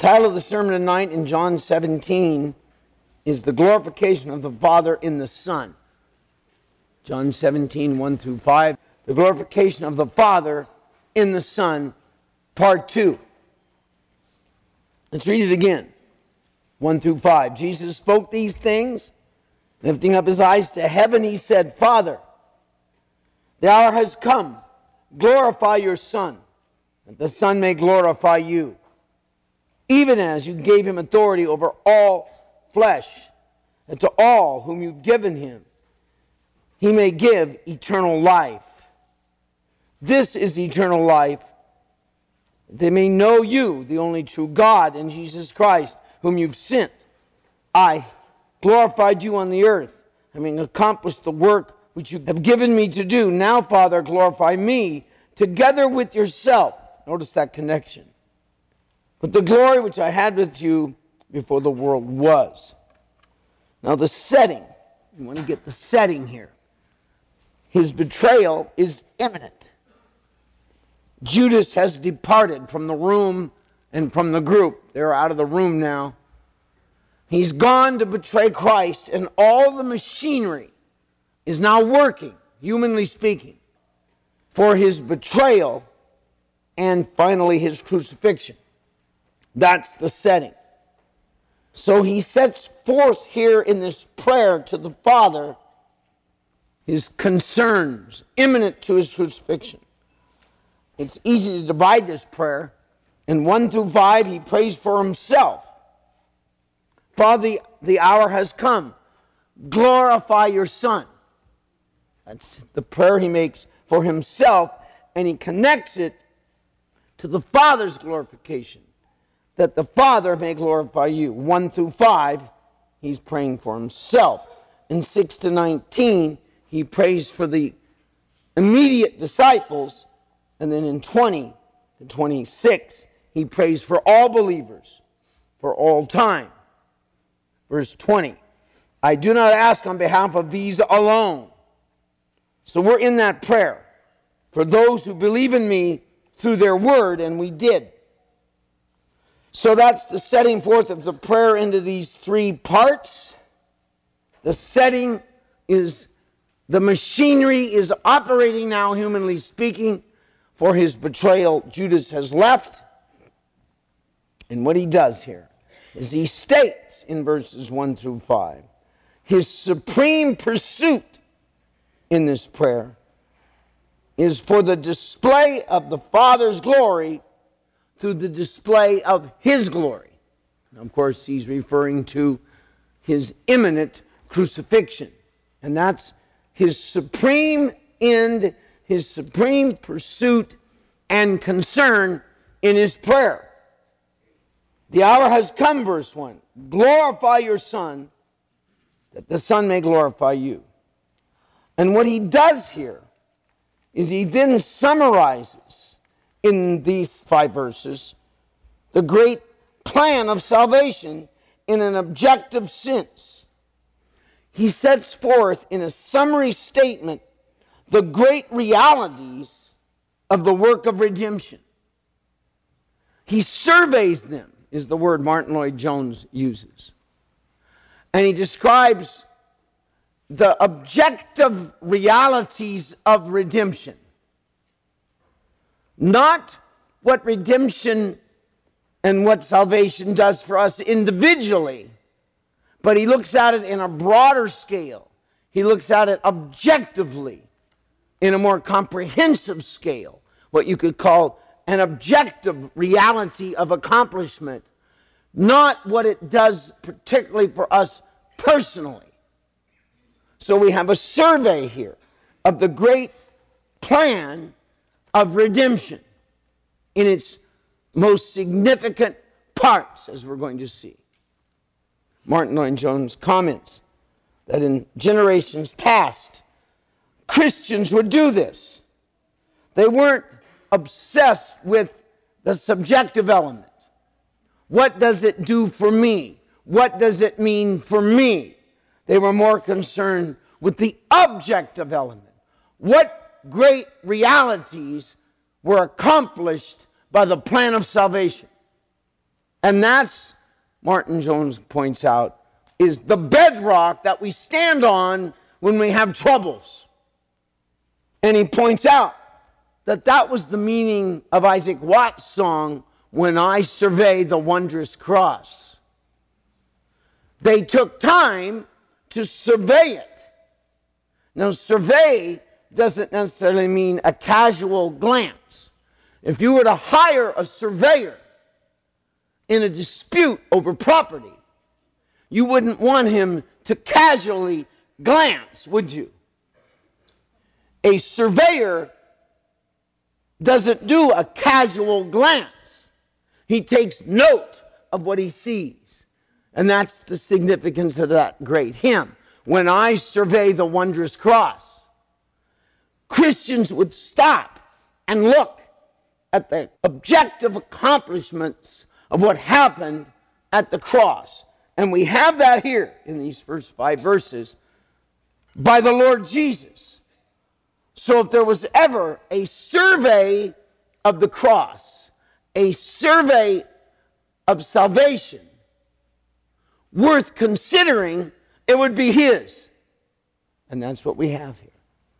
Title of the sermon tonight in John 17 is the glorification of the Father in the Son. John 17, 1 through 5. The glorification of the Father in the Son, part 2. Let's read it again. 1 through 5. Jesus spoke these things, lifting up his eyes to heaven, he said, Father, the hour has come. Glorify your Son, that the Son may glorify you, even as you gave him authority over all flesh, and to all whom you've given him, he may give eternal life. This is eternal life, that they may know you, the only true God, and Jesus Christ, whom you've sent. I glorified you on the earth, having accomplished the work which you have given me to do. Now, Father, glorify me together with yourself. Notice that connection. But the glory which I had with you before the world was. Now the setting, you want to get the setting here. His betrayal is imminent. Judas has departed from the room and from the group. They're out of the room now. He's gone to betray Christ, and all the machinery is now working, humanly speaking, for his betrayal and finally his crucifixion. That's the setting. So he sets forth here in this prayer to the Father his concerns imminent to his crucifixion. It's easy to divide this prayer. In 1 through 5, he prays for himself. Father, the hour has come. Glorify your Son. That's the prayer he makes for himself, and he connects it to the Father's glorification, that the Father may glorify you. 1 through 5, he's praying for himself. In 6 to 19, he prays for the immediate disciples. And then in 20 to 26, he prays for all believers, for all time. Verse 20, I do not ask on behalf of these alone. So we're in that prayer. For those who believe in me through their word, and we did. So that's the setting forth of the prayer into these three parts. The setting is, the machinery is operating now, humanly speaking, for his betrayal. Judas has left. And what he does here is he states in verses 1 through 5, his supreme pursuit in this prayer is for the display of the Father's glory through the display of his glory. Now, of course, he's referring to his imminent crucifixion. And that's his supreme end, his supreme pursuit and concern in his prayer. The hour has come, verse 1. Glorify your Son, that the Son may glorify you. And what he does here is he then summarizes in these 5 verses the great plan of salvation in an objective sense. He sets forth in a summary statement the great realities of the work of redemption. He surveys them, is the word Martin Lloyd-Jones uses. And he describes the objective realities of redemption. Not what redemption and what salvation does for us individually, but he looks at it in a broader scale. He looks at it objectively, in a more comprehensive scale, what you could call an objective reality of accomplishment, not what it does particularly for us personally. So we have a survey here of the great plan of redemption in its most significant parts, as we're going to see. Martin Lloyd-Jones comments that in generations past, Christians would do this. They weren't obsessed with the subjective element. What does it do for me? What does it mean for me? They were more concerned with the objective element. What great realities were accomplished by the plan of salvation? And that's, Martin Jones points out, is the bedrock that we stand on when we have troubles. And he points out that that was the meaning of Isaac Watts' song, When I Survey the Wondrous Cross. They took time to survey it. Now, survey doesn't necessarily mean a casual glance. If you were to hire a surveyor in a dispute over property, you wouldn't want him to casually glance, would you? A surveyor doesn't do a casual glance. He takes note of what he sees. And that's the significance of that great hymn. When I survey the wondrous cross, Christians would stop and look at the objective accomplishments of what happened at the cross. And we have that here in these first 5 verses by the Lord Jesus. So if there was ever a survey of the cross, a survey of salvation worth considering, it would be his. And that's what we have here.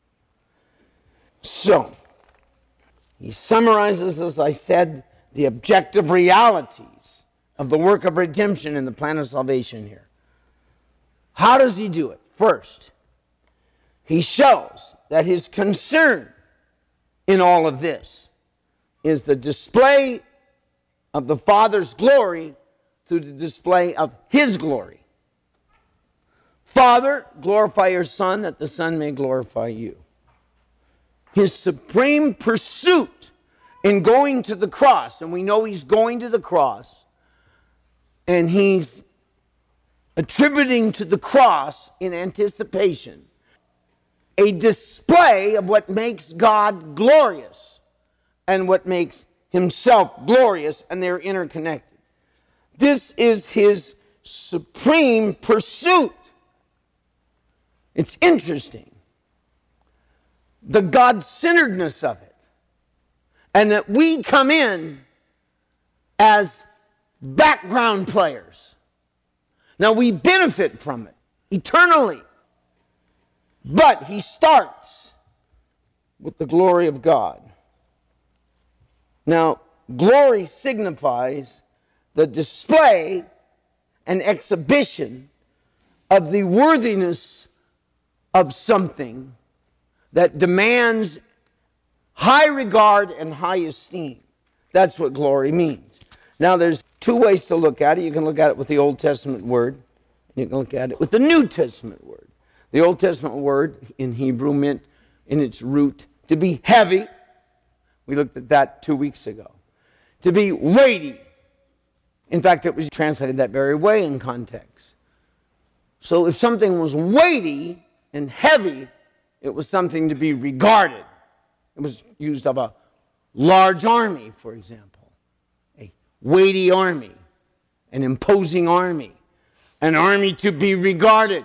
So, he summarizes, as I said, the objective realities of the work of redemption in the plan of salvation here. How does he do it? First, he shows that his concern in all of this is the display of the Father's glory through the display of his glory. Father, glorify your Son, that the Son may glorify you. His supreme pursuit in going to the cross, and we know he's going to the cross, and he's attributing to the cross in anticipation a display of what makes God glorious and what makes himself glorious, and they're interconnected. This is his supreme pursuit. It's interesting, the God-centeredness of it, and that we come in as background players. Now, we benefit from it eternally, but he starts with the glory of God. Now, glory signifies the display and exhibition of the worthiness of something that demands high regard and high esteem. That's what glory means. Now, there's 2 ways to look at it. You can look at it with the Old Testament word, and you can look at it with the New Testament word. The Old Testament word in Hebrew meant in its root to be heavy. We looked at that 2 weeks ago. To be weighty. In fact, it was translated that very way in context. So if something was weighty and heavy, it was something to be regarded. It was used of a large army, for example. A weighty army, an imposing army, an army to be regarded.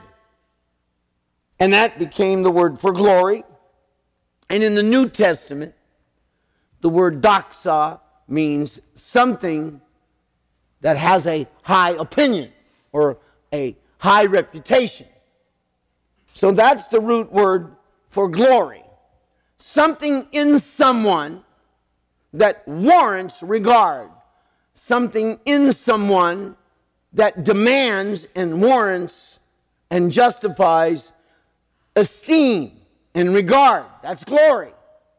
And that became the word for glory. And in the New Testament, the word doxa means something that has a high opinion or a high reputation. So that's the root word for glory. Something in someone that warrants regard. Something in someone that demands and warrants and justifies esteem and regard. That's glory.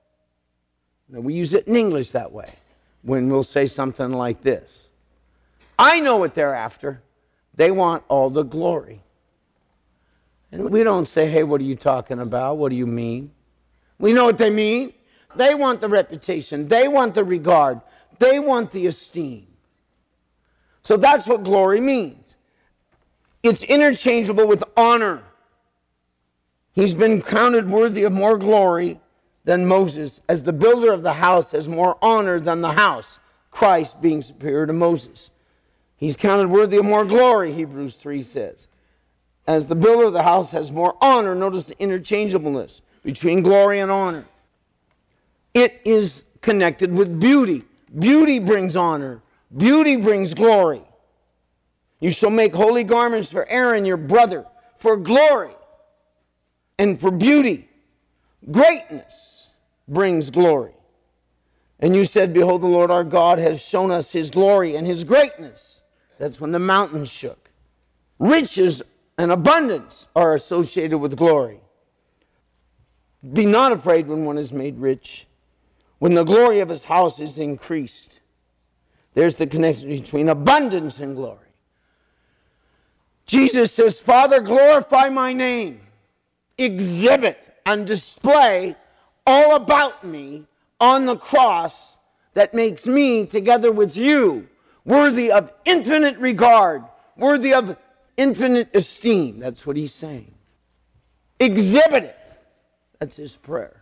Now, we use it in English that way when we'll say something like this. I know what they're after. They want all the glory. And we don't say, hey, what are you talking about? What do you mean? We know what they mean. They want the reputation. They want the regard. They want the esteem. So that's what glory means. It's interchangeable with honor. He's been counted worthy of more glory than Moses, as the builder of the house has more honor than the house, Christ being superior to Moses. He's counted worthy of more glory, Hebrews 3 says. As the builder of the house has more honor, notice the interchangeableness between glory and honor. It is connected with beauty. Beauty brings honor. Beauty brings glory. You shall make holy garments for Aaron your brother, for glory and for beauty. Greatness brings glory. And you said, behold, the Lord our God has shown us his glory and his greatness. That's when the mountains shook. Riches and abundance are associated with glory. Be not afraid when one is made rich, when the glory of his house is increased. There's the connection between abundance and glory. Jesus says, Father, glorify my name. Exhibit and display all about me on the cross that makes me, together with you, worthy of infinite regard, worthy of infinite esteem. That's what he's saying. Exhibit it. That's his prayer.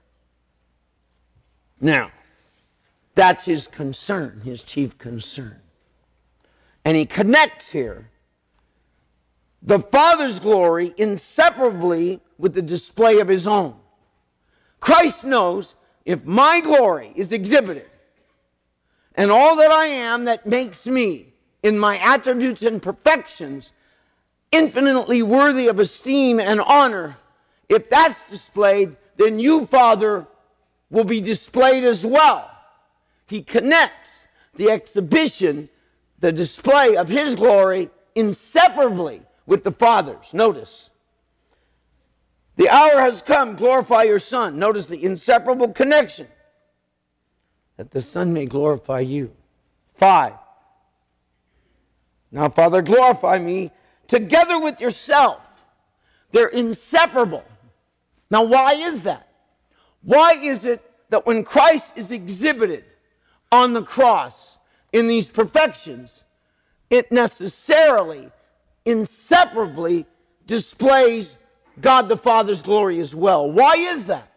Now, that's his concern, his chief concern. And he connects here the Father's glory inseparably with the display of his own. Christ knows if my glory is exhibited, and all that I am that makes me, in my attributes and perfections, infinitely worthy of esteem and honor, if that's displayed, then you, Father, will be displayed as well. He connects the exhibition, the display of his glory, inseparably with the Father's. Notice, the hour has come, glorify your Son. Notice the inseparable connection, that the Son may glorify you. 5. Now, Father, glorify me together with yourself. They're inseparable. Now, why is that? Why is it that when Christ is exhibited on the cross in these perfections, it necessarily, inseparably displays God the Father's glory as well? Why is that?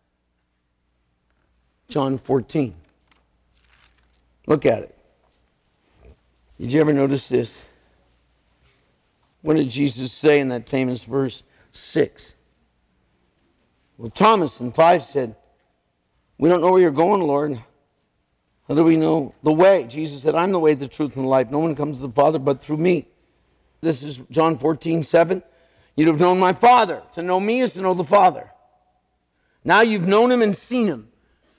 John 14. Look at it. Did you ever notice this? What did Jesus say in that famous verse 6? Well, Thomas in 5 said, we don't know where you're going, Lord. How do we know the way? Jesus said, I'm the way, the truth, and the life. No one comes to the Father but through me. This is John 14:7. You'd have known my Father. To know me is to know the Father. Now you've known him and seen him.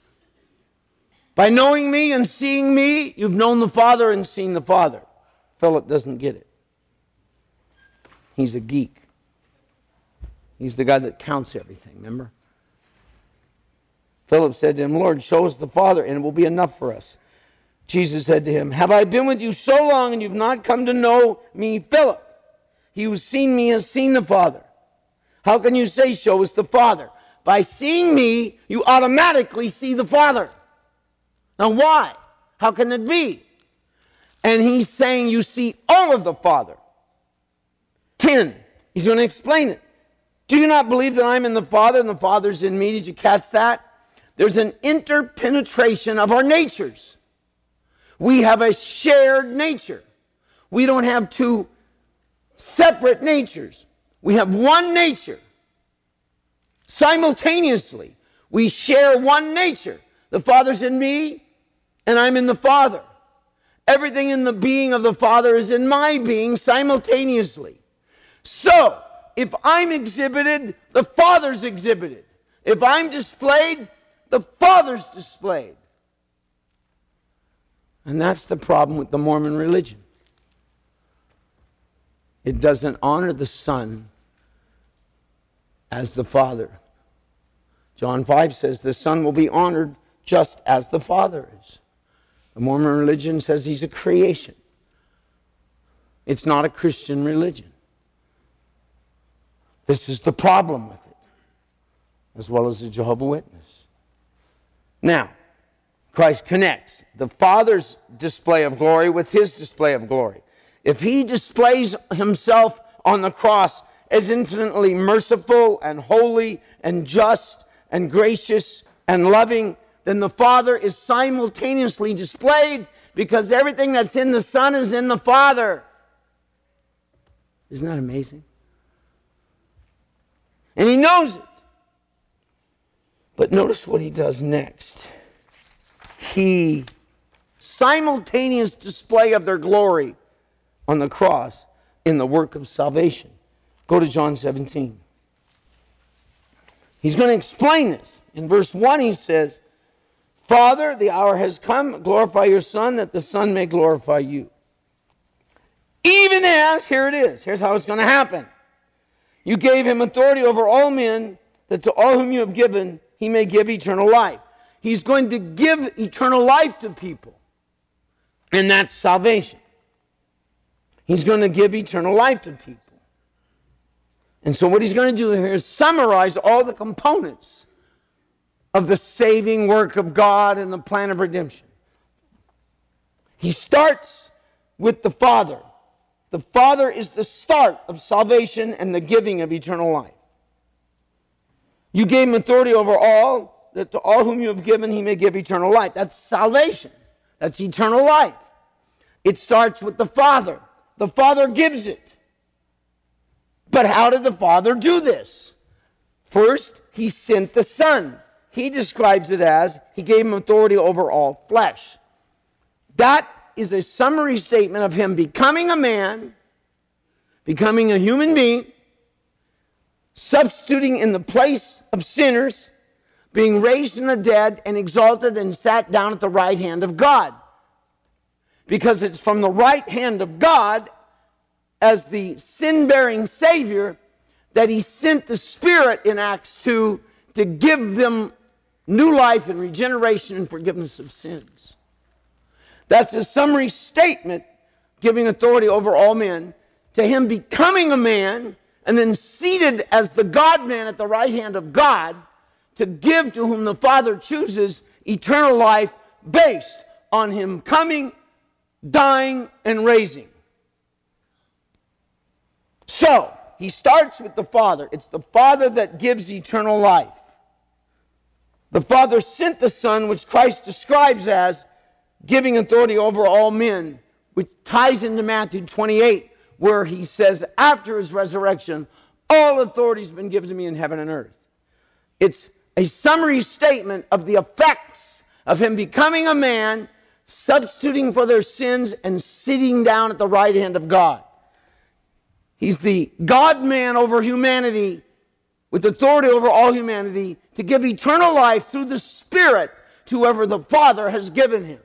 By knowing me and seeing me, you've known the Father and seen the Father. Philip doesn't get it. He's a geek. He's the guy that counts everything, remember? Philip said to him, Lord, show us the Father, and it will be enough for us. Jesus said to him, have I been with you so long, and you've not come to know me, Philip? He who's seen me has seen the Father. How can you say, show us the Father? By seeing me, you automatically see the Father. Now why? How can it be? And he's saying you see all of the Father. 10. He's going to explain it. Do you not believe that I'm in the Father and the Father's in me? Did you catch that? There's an interpenetration of our natures. We have a shared nature. We don't have two separate natures. We have one nature. Simultaneously, we share one nature. The Father's in me, and I'm in the Father. Everything in the being of the Father is in my being simultaneously. So, if I'm exhibited, the Father's exhibited. If I'm displayed, the Father's displayed. And that's the problem with the Mormon religion. It doesn't honor the Son as the Father. John 5 says the Son will be honored just as the Father is. The Mormon religion says he's a creation. It's not a Christian religion. This is the problem with it, as well as the Jehovah's Witness. Now, Christ connects the Father's display of glory with his display of glory. If he displays himself on the cross as infinitely merciful and holy and just and gracious and loving, then the Father is simultaneously displayed because everything that's in the Son is in the Father. Isn't that amazing? And he knows it. But notice what he does next. He simultaneous display of their glory on the cross in the work of salvation. Go to John 17. He's going to explain this. In verse 1 he says, Father, the hour has come, glorify your Son, that the Son may glorify you. Even as, here it is, here's how it's going to happen. You gave him authority over all men, that to all whom you have given, he may give eternal life. He's going to give eternal life to people. And that's salvation. He's going to give eternal life to people. And so what he's going to do here is summarize all the components of the saving work of God and the plan of redemption. He starts with the Father. The Father is the start of salvation and the giving of eternal life. You gave him authority over all, that to all whom you have given, he may give eternal life. That's salvation. That's eternal life. It starts with the Father. The Father gives it. But how did the Father do this? First, he sent the Son. He describes it as, he gave him authority over all flesh. That is a summary statement of him becoming a man, becoming a human being, substituting in the place of sinners, being raised from the dead and exalted and sat down at the right hand of God. Because it's from the right hand of God, as the sin-bearing Savior, that he sent the Spirit in Acts 2 to give them new life and regeneration and forgiveness of sins. That's a summary statement, giving authority over all men, to him becoming a man and then seated as the God-man at the right hand of God to give to whom the Father chooses eternal life based on him coming, dying, and raising. So, he starts with the Father. It's the Father that gives eternal life. The Father sent the Son, which Christ describes as giving authority over all men, which ties into Matthew 28, where he says, after his resurrection, all authority has been given to me in heaven and earth. It's a summary statement of the effects of him becoming a man, substituting for their sins, and sitting down at the right hand of God. He's the God-man over humanity, with authority over all humanity, to give eternal life through the Spirit to whoever the Father has given him.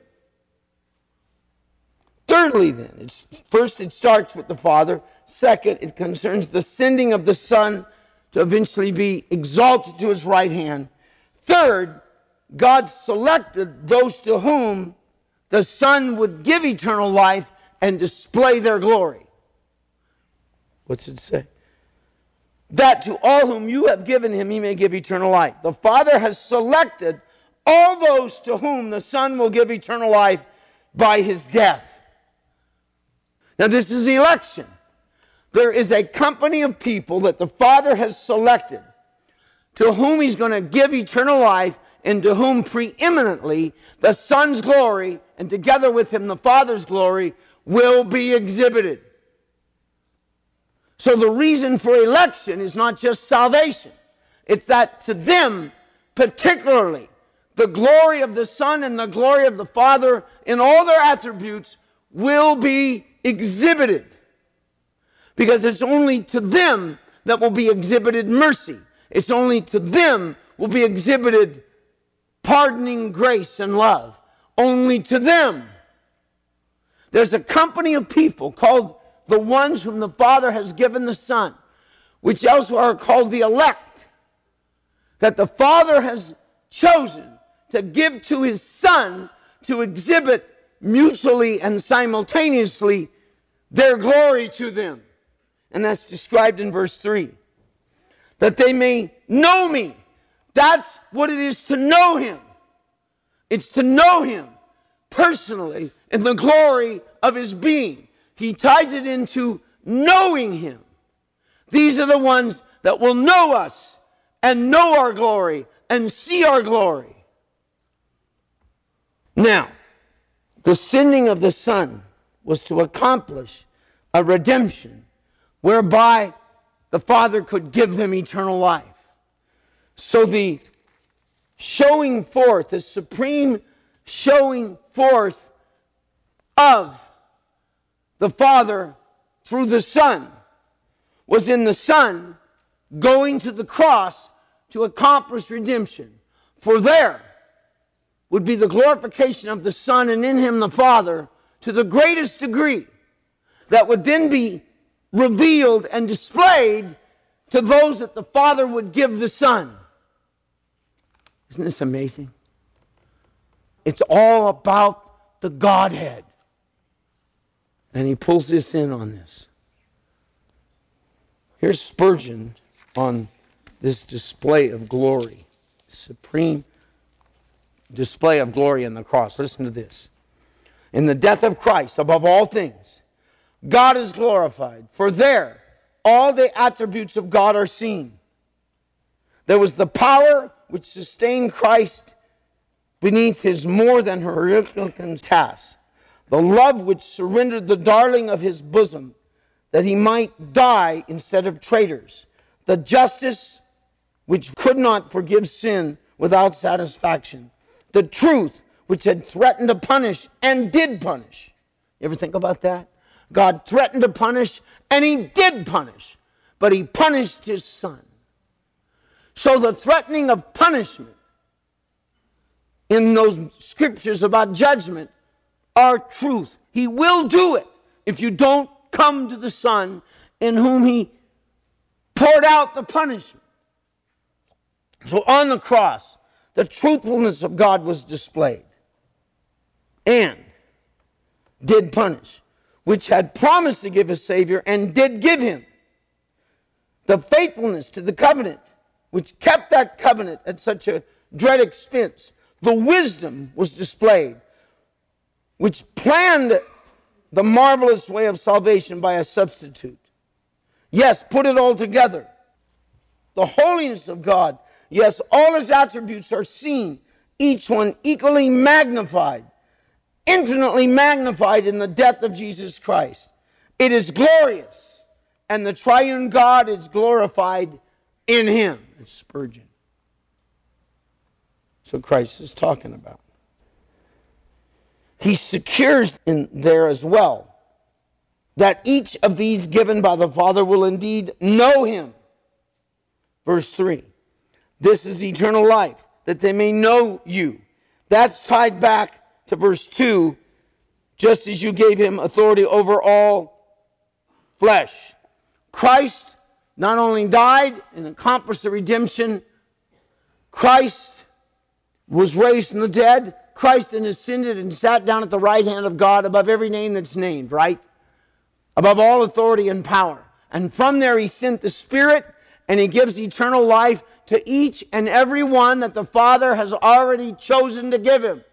Thirdly, then, first it starts with the Father. Second, it concerns the sending of the Son to eventually be exalted to his right hand. Third, God selected those to whom the Son would give eternal life and display their glory. What's it say? That to all whom you have given him, he may give eternal life. The Father has selected all those to whom the Son will give eternal life by his death. Now, this is election. There is a company of people that the Father has selected to whom he's going to give eternal life, and to whom preeminently the Son's glory, and together with him the Father's glory, will be exhibited. So the reason for election is not just salvation. It's that to them, particularly, the glory of the Son and the glory of the Father in all their attributes will be exhibited. Because it's only to them that will be exhibited mercy. It's only to them will be exhibited pardoning grace and love. Only to them. There's a company of people called the ones whom the Father has given the Son, which elsewhere are called the elect, that the Father has chosen to give to his Son to exhibit mutually and simultaneously their glory to them. And that's described in verse 3. That they may know me. That's what it is to know him. It's to know him personally in the glory of his being. He ties it into knowing him. These are the ones that will know us and know our glory and see our glory. Now, the sending of the Son was to accomplish a redemption whereby the Father could give them eternal life. So the showing forth, the supreme showing forth of the Father through the Son was in the Son going to the cross to accomplish redemption. For there would be the glorification of the Son, and in him the Father, to the greatest degree, that would then be revealed and displayed to those that the Father would give the Son. Isn't this amazing? It's all about the Godhead. And he pulls this in on this. Here's Spurgeon on this display of glory, supreme display of glory in the cross. Listen to this. In the death of Christ, above all things, God is glorified, for there all the attributes of God are seen. There was the power which sustained Christ beneath his more than Herculean task, the love which surrendered the darling of his bosom that he might die instead of traitors, the justice which could not forgive sin without satisfaction, the truth which had threatened to punish and did punish. You ever think about that? God threatened to punish, and he did punish, but he punished his Son. So the threatening of punishment in those scriptures about judgment are truth. He will do it if you don't come to the Son in whom he poured out the punishment. So on the cross, the truthfulness of God was displayed and did punish, which had promised to give a Savior and did give him. The faithfulness to the covenant, which kept that covenant at such a dread expense. The wisdom was displayed, which planned the marvelous way of salvation by a substitute. Yes, put it all together. The holiness of God, yes, all his attributes are seen, each one equally magnified, infinitely magnified in the death of Jesus Christ. It is glorious, and the triune God is glorified in him. It's Spurgeon. So Christ is talking about. He secures in there as well that each of these given by the Father will indeed know him. Verse 3. This is eternal life, that they may know you. That's tied back to verse 2. Just as you gave him authority over all flesh. Christ not only died and accomplished the redemption, Christ was raised from the dead. Christ then ascended and sat down at the right hand of God above every name that's named, right? Above all authority and power. And from there he sent the Spirit, and he gives eternal life to each and every one that the Father has already chosen to give him.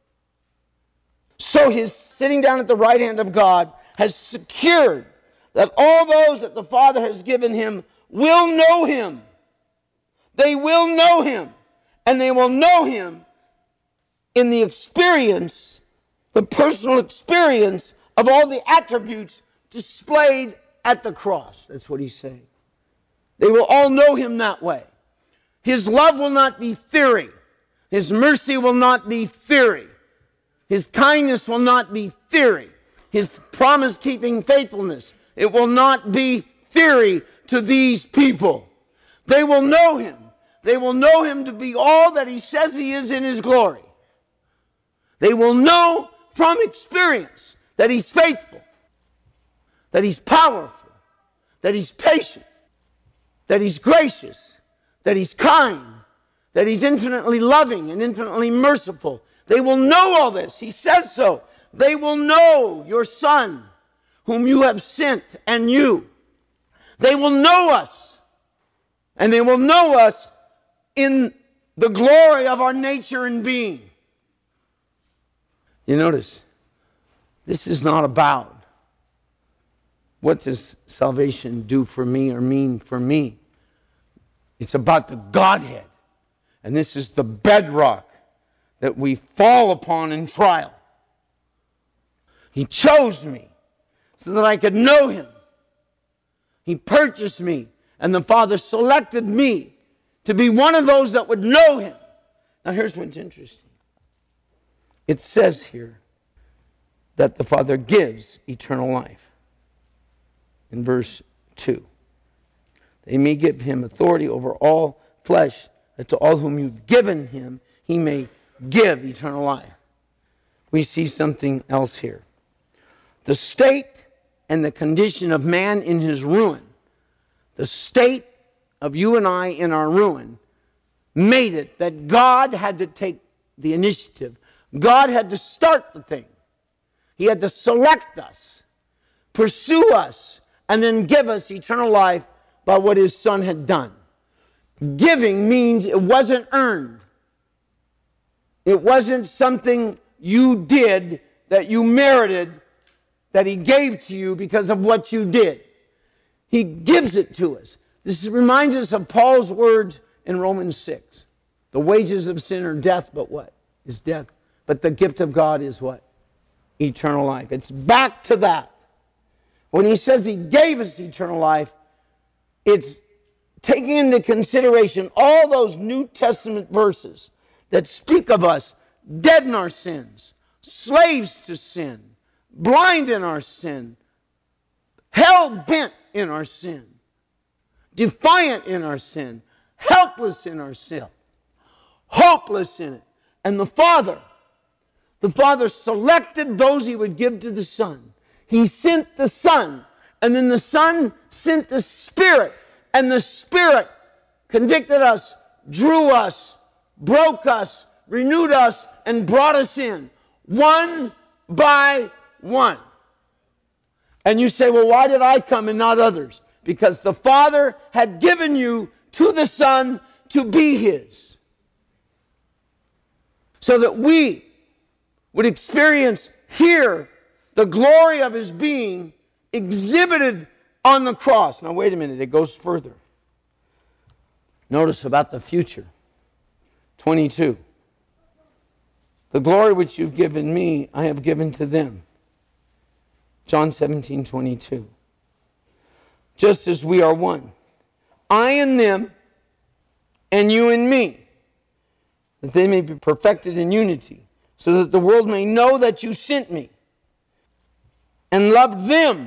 So his sitting down at the right hand of God has secured that all those that the Father has given him will know him. They will know him. And they will know him in the experience, the personal experience of all the attributes displayed at the cross. That's what he's saying. They will all know him that way. His love will not be theory. His mercy will not be theory. His kindness will not be theory. His promise-keeping faithfulness, it will not be theory to these people. They will know him. They will know him to be all that he says he is in his glory. They will know from experience that he's faithful, that he's powerful, that he's patient, that he's gracious, that he's kind, that he's infinitely loving and infinitely merciful. They will know all this. He says so. They will know your Son, whom you have sent, and you. They will know us. And they will know us in the glory of our nature and being. You notice, this is not about what does salvation do for me or mean for me. It's about the Godhead. And this is the bedrock that we fall upon in trial. He chose me so that I could know him. He purchased me, and the Father selected me to be one of those that would know him. Now here's what's interesting. It says here that the Father gives eternal life. In verse 2. They may give him authority over all flesh, that to all whom you've given him, he may give eternal life. We see something else here. The state and the condition of man in his ruin, the state of you and I in our ruin, made it that God had to take the initiative. God had to start the thing. He had to select us, pursue us, and then give us eternal life by what his Son had done. Giving means it wasn't earned. It wasn't something you did that you merited, that he gave to you because of what you did. He gives it to us. This reminds us of Paul's words in Romans 6. The wages of sin are death, but what? Is death. But the gift of God is what? Eternal life. It's back to that. When he says he gave us eternal life, it's taking into consideration all those New Testament verses that speak of us dead in our sins, slaves to sin, blind in our sin, hell-bent in our sin, defiant in our sin, helpless in our sin, hopeless in it. And the Father selected those he would give to the Son. He sent the Son, and then the Son sent the Spirit, and the Spirit convicted us, drew us, broke us, renewed us, and brought us in, one by one. And you say, well, why did I come and not others? Because the Father had given you to the Son to be his, so that we would experience here the glory of his being exhibited on the cross. Now wait a minute, it goes further. Notice about the future. 22. The glory which you've given me, I have given to them. John 17:22. Just as we are one, I in them, and you in me, that they may be perfected in unity, so that the world may know that you sent me and loved them,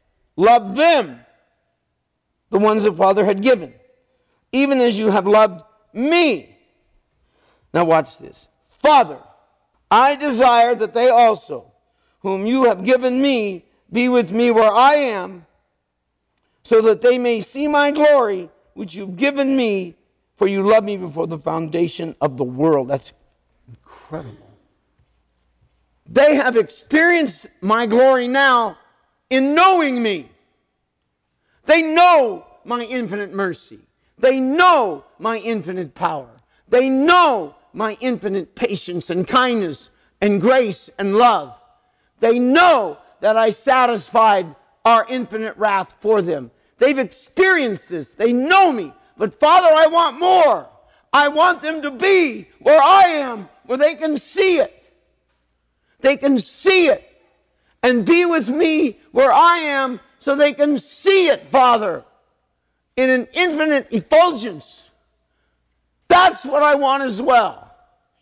the ones the Father had given, even as you have loved me. Now watch this. Father, I desire that they also, whom you have given me, be with me where I am, so that they may see my glory, which you've given me, for you loved me before the foundation of the world. That's incredible. They have experienced my glory now in knowing me. They know my infinite mercy. They know my infinite power. They know my infinite patience and kindness and grace and love. They know that I satisfied our infinite wrath for them. They've experienced this. They know me. But Father, I want more. I want them to be where I am, where they can see it. They can see it and be with me where I am, so they can see it, Father, in an infinite effulgence. That's what I want as well.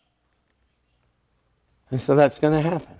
And so that's going to happen.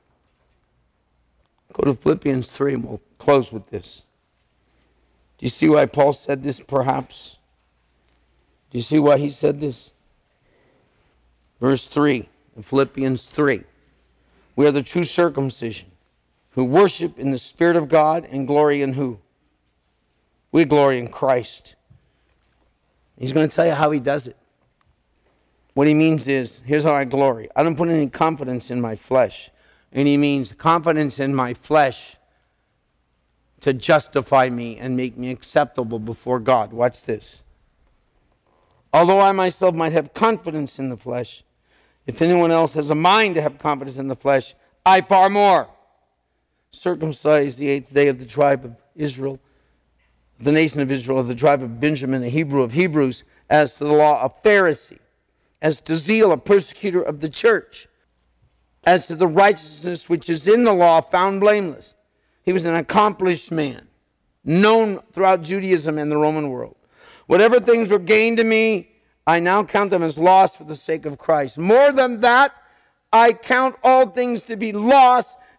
Go to Philippians 3 and we'll close with this. Do you see why Paul said this perhaps? Do you see why he said this? Verse 3 in Philippians 3. We are the true circumcision, who worship in the Spirit of God and glory in who? We glory in Christ. He's going to tell you how he does it. What he means is, here's how I glory. I don't put any confidence in my flesh. And he means confidence in my flesh to justify me and make me acceptable before God. Watch this. Although I myself might have confidence in the flesh, if anyone else has a mind to have confidence in the flesh, I far more. Circumcised the 8th day of the tribe of Israel, the nation of Israel, of the tribe of Benjamin, the Hebrew of Hebrews, as to the law, a Pharisee, as to zeal, a persecutor of the church, as to the righteousness which is in the law, found blameless. He was an accomplished man, known throughout Judaism and the Roman world. Whatever things were gained to me, I now count them as loss for the sake of Christ. More than that, I count all things to be loss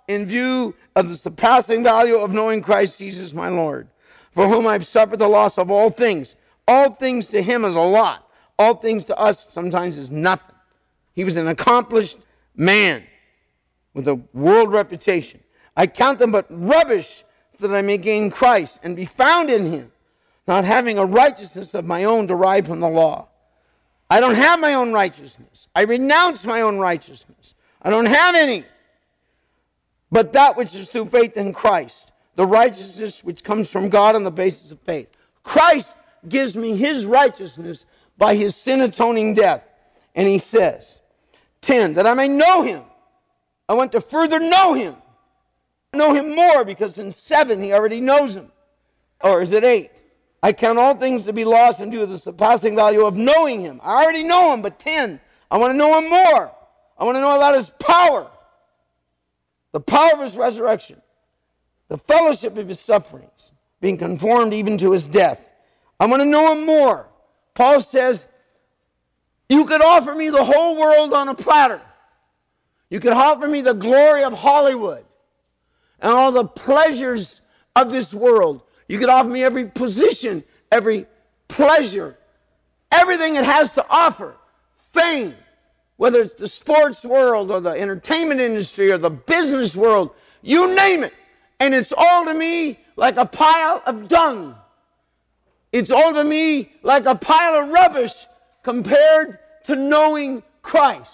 in view of the surpassing value of knowing Christ Jesus my Lord, for whom I've suffered the loss of all things. All things to him is a lot. All things to us sometimes is nothing. He was an accomplished man with a world reputation. I count them but rubbish so that I may gain Christ and be found in him, not having a righteousness of my own derived from the law. I don't have my own righteousness. I renounce my own righteousness. I don't have any. But that which is through faith in Christ, the righteousness which comes from God on the basis of faith. Christ gives me his righteousness by his sin-atoning death. And he says, 10, that I may know him. I want to further know him. Know him more, because in 7 he already knows him. Or is it 8? I count all things to be lost and due to the surpassing value of knowing him. I already know him, but 10, I want to know him more. I want to know about his power, the power of his resurrection, the fellowship of his sufferings, being conformed even to his death. I want to know him more. Paul says, you could offer me the whole world on a platter. You could offer me the glory of Hollywood and all the pleasures of this world. You could offer me every position, every pleasure, everything it has to offer. Fame, whether it's the sports world or the entertainment industry or the business world, you name it. And it's all to me like a pile of dung. It's all to me like a pile of rubbish compared to knowing Christ.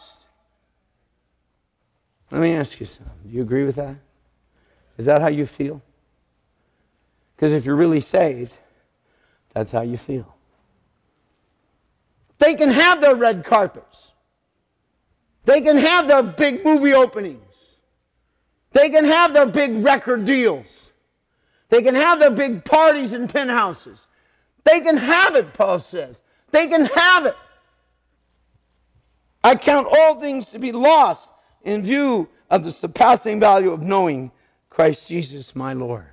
Let me ask you something. Do you agree with that? Is that how you feel? Because if you're really saved, that's how you feel. They can have their red carpets. They can have their big movie openings. They can have their big record deals. They can have their big parties and penthouses. They can have it, Paul says. They can have it. I count all things to be lost in view of the surpassing value of knowing Christ Jesus my Lord.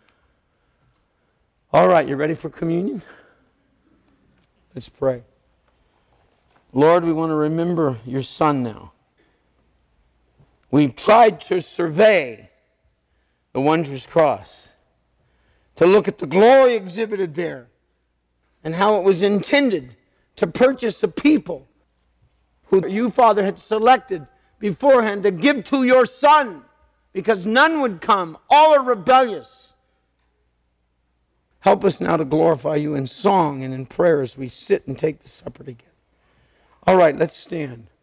All right, you ready for communion? Let's pray. Lord, we want to remember your Son now. We've tried to survey the wondrous cross, to look at the glory exhibited there and how it was intended to purchase a people who you, Father, had selected beforehand to give to your Son, because none would come. All are rebellious. Help us now to glorify you in song and in prayer as we sit and take the supper together. All right, let's stand.